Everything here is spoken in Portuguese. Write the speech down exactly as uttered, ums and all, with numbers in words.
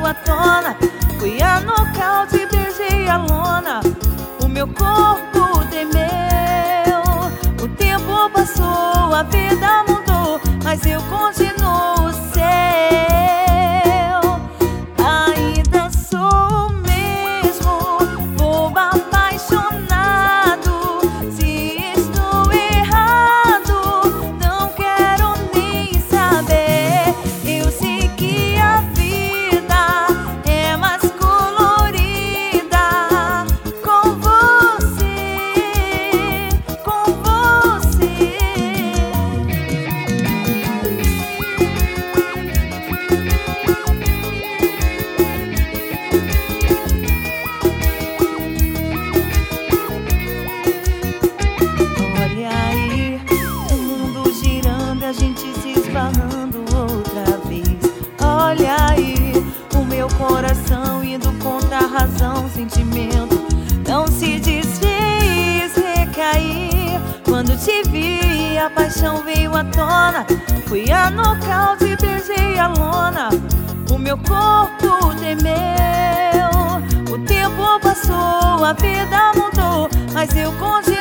veio à tona. Fui a nocaute, beijei a lona. O meu corpo tremeu. O tempo passou, a vida mudou, mas eu continuo seu. Ainda sou o mesmo, vou apaixonado. Se estou errado, não quero nem saber. Eu sei que a vida é mais colorida com você, com você. Olha aí, o mundo girando, a gente se esbarrando outra vez. Olha aí, o meu coração indo contra a razão. Sentimento não se desfez, recair. Quando te vi, a paixão veio à tona. Fui a nocaute, beijei a lona. O meu corpo tremeu. O tempo passou, a vida mudou, mas eu continuo